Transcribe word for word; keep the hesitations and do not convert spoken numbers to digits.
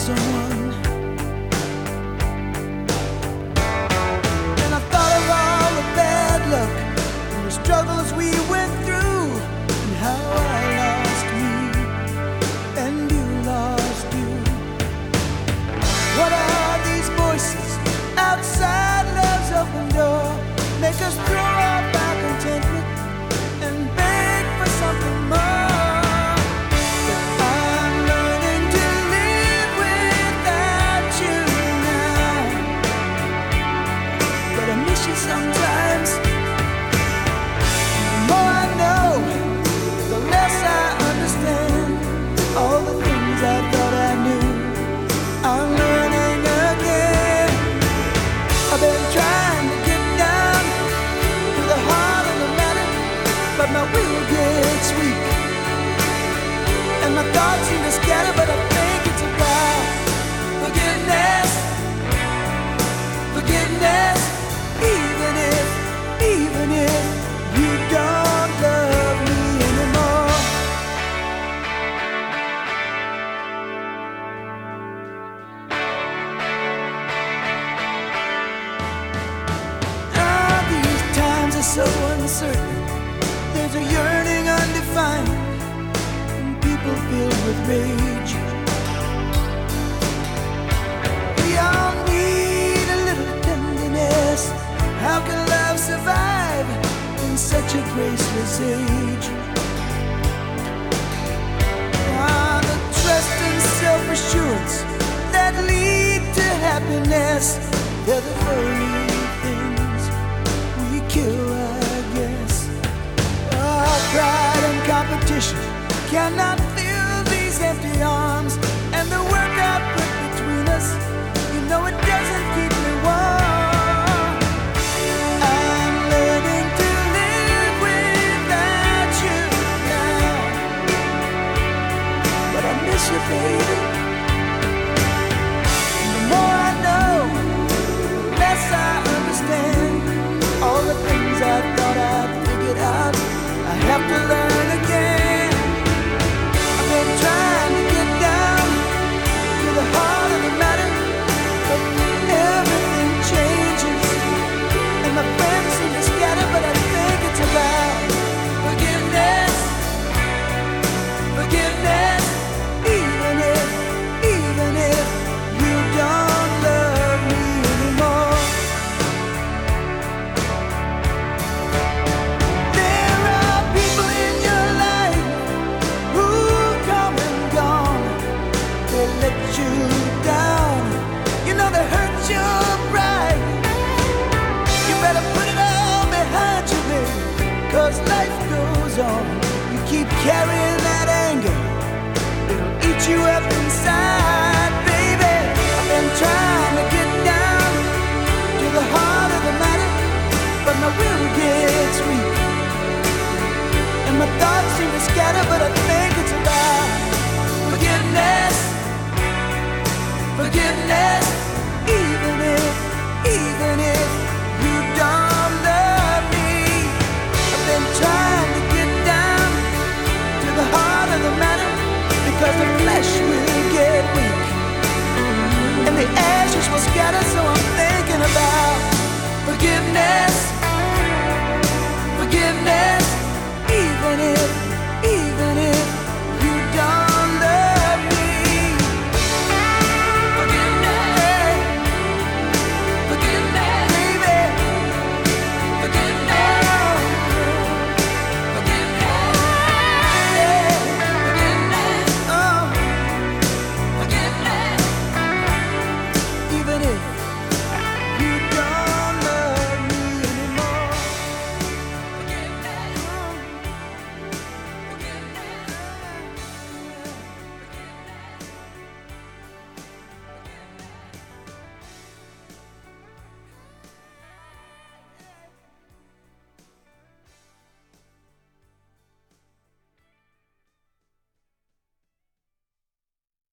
someone. And I thought of all the bad luck and the struggles we went through, and how I lost me and you lost you. What are these voices outside love's open door? Make us throw off our contentment and beg for something more. Sometimes, the more I know, the less I understand. All the things I thought I knew, I'm learning again. I've been trying to get down to the heart of the matter, but my will gets weak, and my thoughts seem to scatter, but I think it's about forgiveness, forgiveness. Even if, even if you don't love me anymore. Ah, these times are so uncertain. There's a yearning undefined, and people filled with rage. We all need a little tenderness. How can love survive in such a graceless age? Ah, the trust and self-assurance that lead to happiness, they're the very things we kill, I guess. Ah, pride and competition cannot fill these empty arms, and the work I put between us, you know it doesn't keep me warm. You, baby. The more I know, the less I understand. All the things I thought I'd figured out, I have to learn again. I've been trying to get down to the heart of the matter, but everything changes, and my friends seem to scatter, but I think it's about forgiveness, forgiveness. Even if, even if you don't love me anymore. There are people in your life who come and gone. They let you down. You know they hurt your pride. You better put it all behind you, baby, 'cause life goes on. You keep carrying that anger, eat you up inside, baby. I've been trying to get down to the heart of the matter, but my will gets weak, and my thoughts seem to scatter, but I think it's about forgiveness, forgiveness. Even if, even if